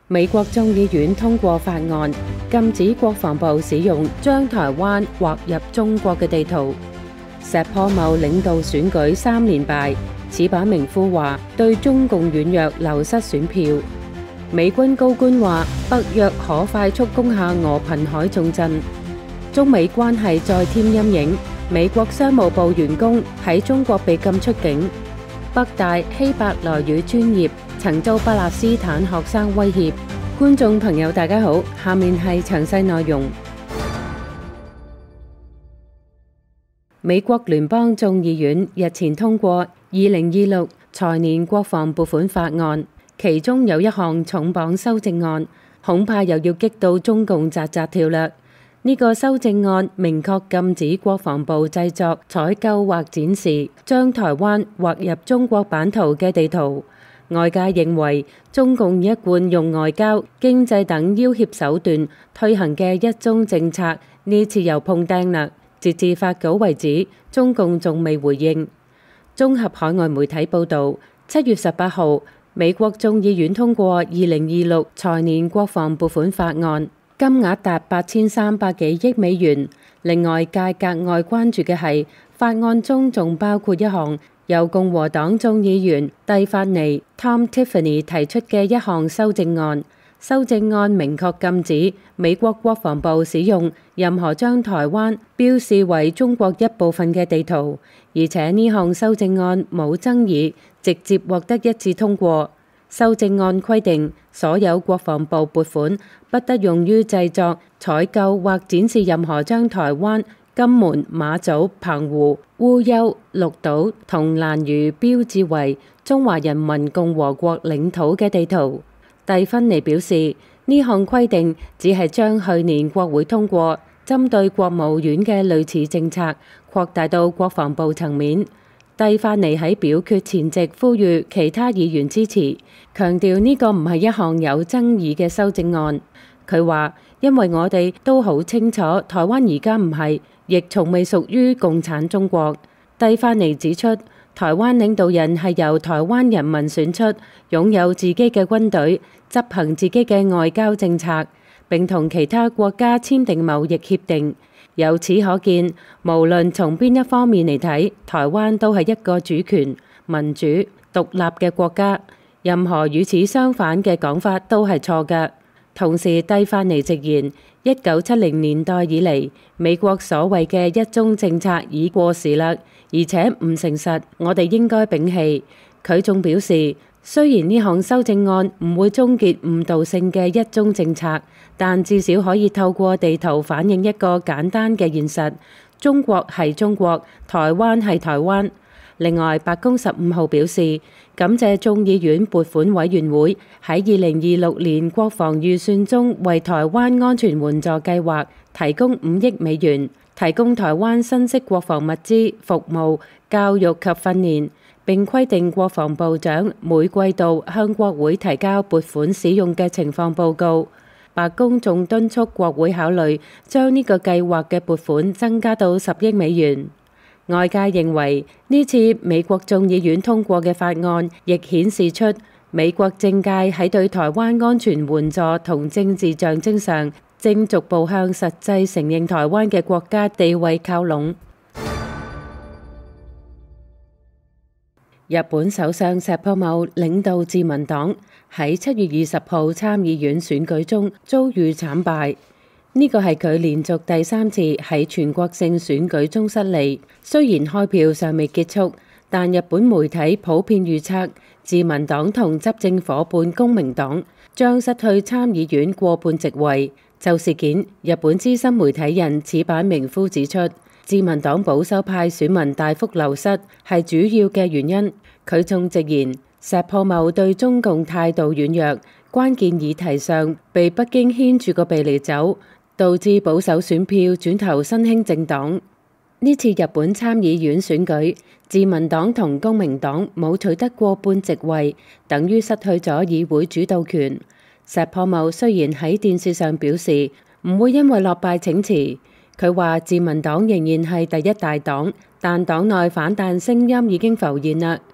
美國眾議院通過法案，禁止國防部使用將台灣劃入中國嘅地圖。石破茂領導選舉3連敗，矢板明夫話對中共軟弱流失選票。美軍高官話北約可快速攻下俄頻海重鎮。中美關係再添陰影，美國商務部員工喺中國被禁出境。北大希伯來語專業曾遭巴勒斯坦學生威脅。觀眾朋友大家好，下面係詳細內容。美國聯邦眾議院日前通過2026財年國防撥款法案，其中有一項重磅修正案，恐怕又要激到中共扎扎跳啦。呢個修正案明確禁止國防部製作、採購或展示將台灣劃入中國版圖嘅地圖。外界認為中共一貫用外交、經濟等要挾手段推行嘅一中政策，呢次又碰釘啦。截至發稿為止，中共仲未回應。綜合海外媒體報導，7月18號，美國眾議院通過2026財年國防撥款法案。金額達8300幾億美元。另外界格外關注嘅係法案中仲包括一項由共和黨眾議員蒂法尼 Tom Tiffany 提出嘅一項修正案。修正案明確禁止美國國防部使用任何將台灣標示為中國一部分嘅地圖，而且呢項修正案冇爭議，直接獲得一致通過。修正案規定，所有國防部撥款不得用於製作、採購或展示任何將台灣、金門、馬祖、澎湖、烏丘、綠島同蘭嶼標誌為中華人民共和國領土嘅地圖。蒂芬尼表示，呢項規定只係將去年國會通過針對國務院嘅類似政策擴大到國防部層面。蒂法尼喺表決前夕呼籲其他議員支持，強調呢個唔係一項有爭議嘅修正案。佢話：因為我哋都好清楚，台灣而家唔係，亦從未屬於共產中國。蒂法尼指出，台灣領導人係由台灣人民選出，擁有自己嘅軍隊，執行自己嘅外交政策，並同其他國家簽訂貿易協定。由此可見，無論從邊一方面嚟睇，台灣都係一個主權、民主、獨立嘅國家。任何與此相反嘅講法都係錯嘅。同時，蒂法尼直言，1970年代以嚟，美國所謂嘅一中政策已過時啦，而且唔誠實，我哋應該摒棄。佢仲表示，雖然呢項修正案唔會終結誤導性嘅一中政策，但至少可以透過地圖反映一個簡單嘅現實：中國係中國，台灣係台灣。另外，白宮15號表示，感謝眾議院撥款委員會喺2026年國防預算中為台灣安全援助計劃提供5億美元，提供台灣新式國防物資、服務、教育及訓練。並規定國防部長每季度向國會提交撥款使用嘅情況報告。白宮仲敦促國會考慮將呢個計劃嘅撥款增加到10億美元。外界認為呢次美國眾議院通過嘅法案，亦顯示出美國政界喺對台灣安全援助同政治象徵上，正逐步向實際承認台灣嘅國家地位靠攏。日本首相石破茂領導自民黨喺7月20號參議院選舉中遭遇慘敗，呢個係佢連續第3次喺全國性選舉中失利。雖然開票尚未結束，但日本媒體普遍預測自民黨同執政夥伴公明黨將失去參議院過半席位。就事件，日本資深媒體人矢板明夫指出，自民黨保守派選民大幅流失係主要嘅原因。佢仲直言，石破茂對中共態度軟弱，關鍵議題上被北京牽住個鼻嚟走，導致保守選票轉投新興政黨。呢次日本參議院選舉，自民黨同公明黨冇取得過半席位，等於失去咗議會主導權。石破茂雖然喺電視上表示唔會因為落敗請辭，佢話自民黨仍然係第一大黨，但黨內反彈聲音已經浮現啦。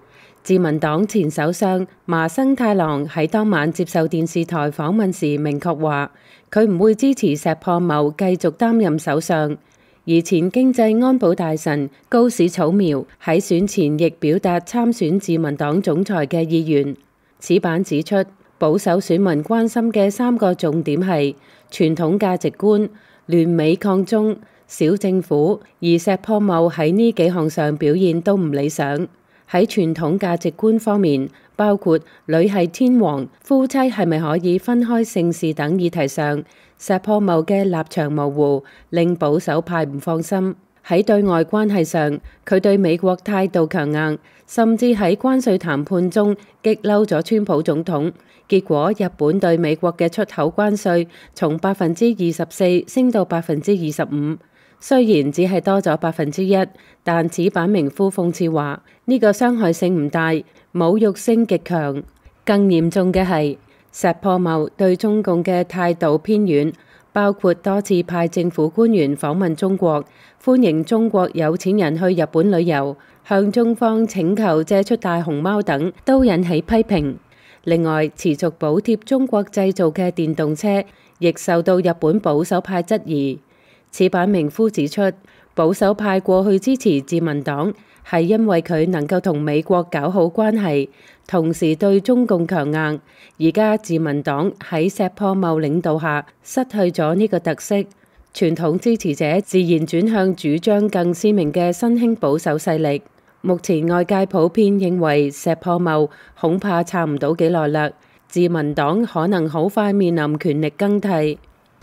自民黨前首相麻生太郎喺當晚接受電視台訪問時明確話，佢唔會支持石破茂繼續擔任首相。而前經濟安保大臣高市草苗喺選前亦表達參選自民黨總裁嘅意願。此版指出，保守選民關心嘅3個重點係傳統價值觀、聯美抗中、小政府，而石破茂喺呢幾項上表現都唔理想。喺傳統價值觀方面，包括女係天皇、夫妻係咪可以分開姓氏等議題上，石破茂嘅立場模糊，令保守派唔放心。喺對外關係上，佢對美國態度強硬，甚至喺關稅談判中激嬲咗川普總統。結果日本對美國嘅出口關稅從24%升到25%。雖然只係多咗1%，但此版名夫諷刺話呢個傷害性唔大，侮辱性極強。更嚴重嘅係石破茂對中共嘅態度偏軟，包括多次派政府官員訪問中國，歡迎中國有錢人去日本旅遊，向中方請求借出大熊貓等，都引起批評。另外，持續補貼中國製造嘅電動車，亦受到日本保守派質疑。此版名夫指出，保守派過去支持自民黨係因為佢能夠同美國搞好關係，同時對中共強硬。而家自民黨喺石破茂領導下失去咗呢個特色，傳統支持者自然轉向主張更鮮明嘅新興保守勢力。目前外界普遍認為石破茂恐怕撐唔到幾耐啦，自民黨可能好快面臨權力更替。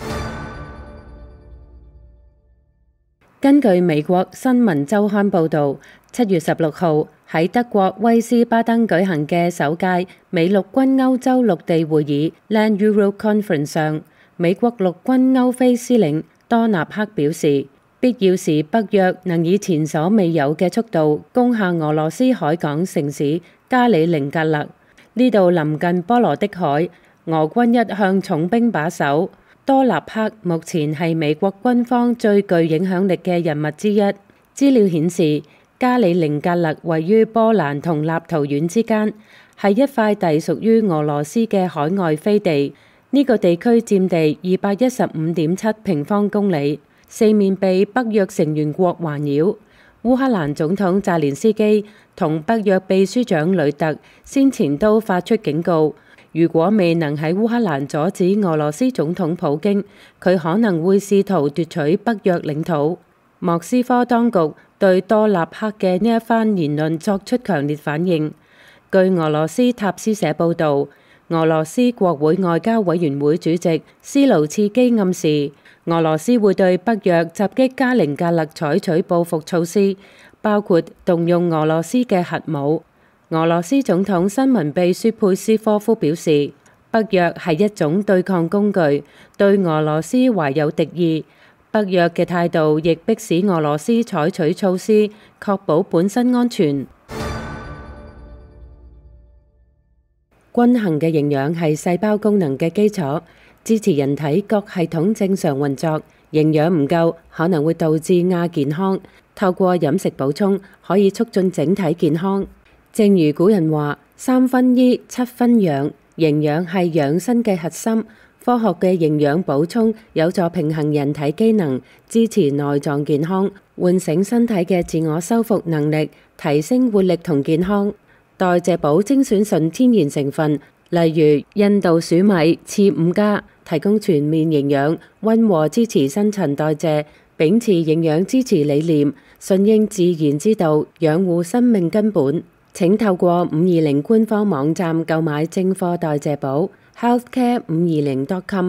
根據美國新聞週刊報導，7月16號喺德國威斯巴登舉行嘅首屆美陸軍歐洲陸地會議 Land Euro Conference 上，美國陸軍歐非司令多納克表示，必要時北約能以前所未有嘅速度攻下俄羅斯海港城市加里寧格勒。呢度臨近波羅的海，俄軍一向重兵把守。多納克目前係美國軍方最具影響力嘅人物之一。資料顯示，加里寧格勒位於波蘭同立陶宛之間，係一塊隸屬於俄羅斯嘅海外飛地。呢個地區佔地215.7平方公里，四面被北約成員國環繞。烏克蘭總統澤連斯基同北約秘書長呂特先前都發出警告，如果未能喺烏克蘭阻止俄羅斯總統普京，佢可能會試圖奪取北約領土。莫斯科當局對多納克嘅呢一番言論作出強烈反應。據俄羅斯塔斯社報導，俄羅斯國會外交委員會主席斯盧茨基暗示，俄羅斯會對北約襲擊加寧格勒採取報復措施，包括動用俄羅斯嘅核武。俄羅斯總統新聞秘書佩斯科夫表示，北約係一種對抗工具，對俄羅斯懷有敵意。北約嘅態度亦迫使俄羅斯採取措施，確保本身安全。均衡嘅營養係細胞功能嘅基礎，支持人體各系統正常運作。營養唔夠可能會導致亞健康，透過飲食補充可以促進整體健康。正如古人話：3分醫，7分養，營養係養生嘅核心。科學嘅營養補充有助平衡人體機能，支持內臟健康，喚醒身體嘅自我修復能力，提升活力同健康。代謝寶精選純天然成分，例如印度薯米次5+，提供全面營養，溫和支持新陳代謝，秉持營養支持理念，順應自然之道，養護生命根本。請透過520官方網站購買正貨代謝寶 healthcare520.com。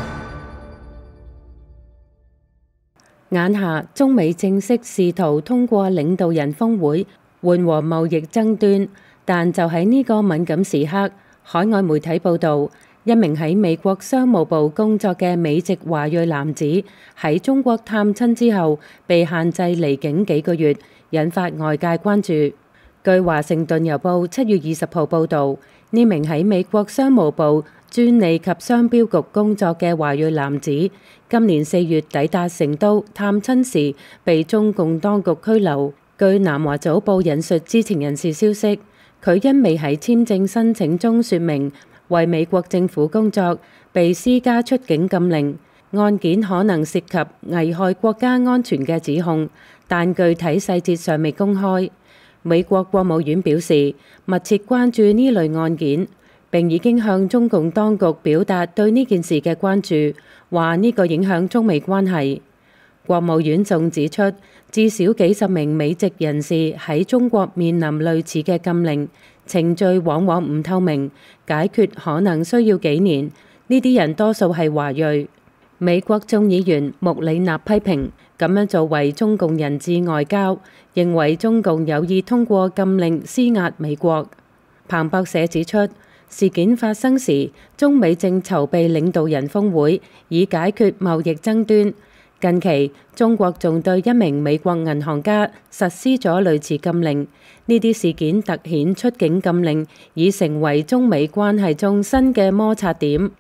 眼下中美正式試圖通過領導人峰會緩和貿易爭端，但就喺呢個敏感時刻，海外媒體報導，一名喺美國商務部工作嘅美籍華裔男子喺中國探親之後被限制離境幾個月，引發外界關注。據華盛頓郵報7月20號報導，呢名喺美國商務部專利及商標局工作嘅華裔男子，今年4月抵達成都探親時，被中共當局拘留。據南華早報引述知情人士消息， 佢因未喺簽證申請中說明為美國政府工作，被施加出境禁令。案件可能涉及危害國家安全嘅指控，但具體細節尚未公開。美國國務院表示密切關注呢類案件，並已經向中共當局表達對呢件事嘅關注，話呢個影響中美關係。國務院仲指出，至少幾十名美籍人士喺中國面臨類似嘅禁令，程序往往唔透明，解決可能需要幾年。呢啲人多數係華裔。美國眾議員穆里納批評咁樣做為中共人質外交，認為中共有意通過禁令施壓美國。彭博社指出，事件發生時，中美正籌備領導人峰會，以解決貿易爭端。近期，中國仲對一名美國銀行家實施咗類似禁令。呢啲事件突顯出境禁令已成為中美關係中新嘅摩擦點。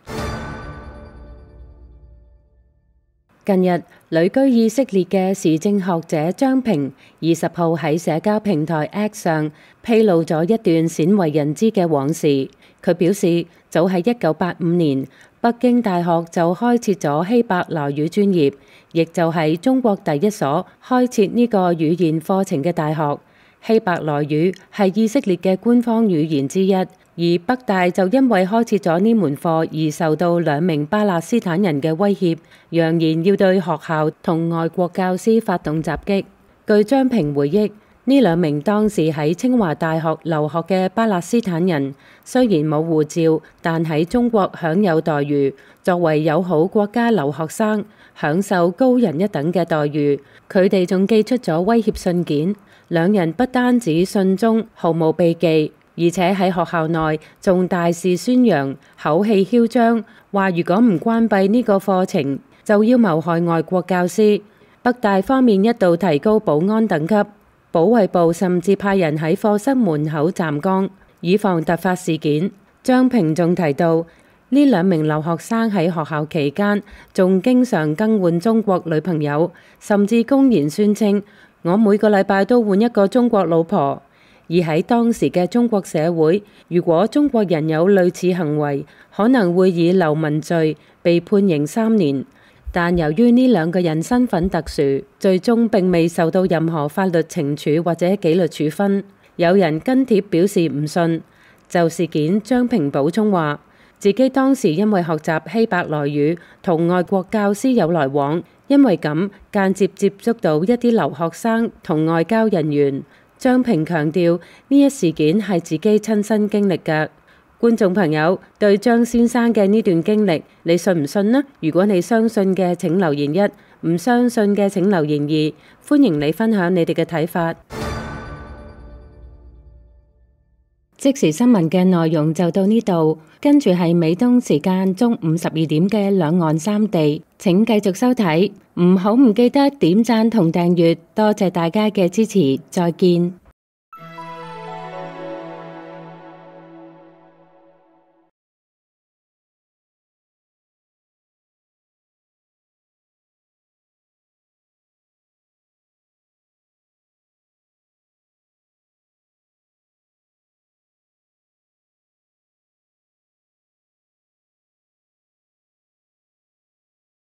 近日，旅居以色列嘅時政學者張平20號喺社交平台 X 上披露咗一段鮮為人知嘅往事。佢表示，早喺1985年，北京大學就開設咗希伯來語專業，亦就係中國第一所開設呢個語言課程嘅大學。希伯來語係以色列嘅官方語言之一。而北大就因為開設咗呢門課而受到2名巴勒斯坦人嘅威脅，揚言要對學校同外國教師發動襲擊。據張平回憶，呢2名當時喺清華大學留學嘅巴勒斯坦人，雖然冇護照，但喺中國享有待遇，作為友好國家留學生，享受高人一等嘅待遇。佢哋仲寄出咗威脅信件，2人不單止信中毫無避忌，而且喺學校內仲大肆宣揚，口氣囂張，話如果唔關閉呢個課程，就要謀害外國教師。北大方面一度提高保安等級，保衛部甚至派人喺課室門口站崗，以防突發事件。張平仲提到，呢2名留學生喺學校期間，仲經常更換中國女朋友，甚至公然宣稱我每個禮拜都換一個中國老婆。而喺當時嘅中國社會，如果中國人有類似行為，可能會以流氓罪被判刑3年。但由於呢2個人身份特殊，最終並未受到任何法律懲處或者紀律處分。有人跟帖表示唔信。就事件，張平補充話，自己當時因為學習希伯來語同外國教師有來往，因為咁間接接觸到一啲留學生同外交人員。張平強調，呢一事件係自己親身經歷嘅。觀眾朋友，對張先生嘅呢段經歷，你信唔信呢？如果你相信嘅，請留言1；唔相信嘅，請留言2。歡迎你分享你哋嘅睇法。即時新聞嘅內容就到呢度，跟住係美東時間中午12點嘅兩岸三地，請繼續收睇，唔記得點讚同訂閱，多謝大家嘅支持，再見。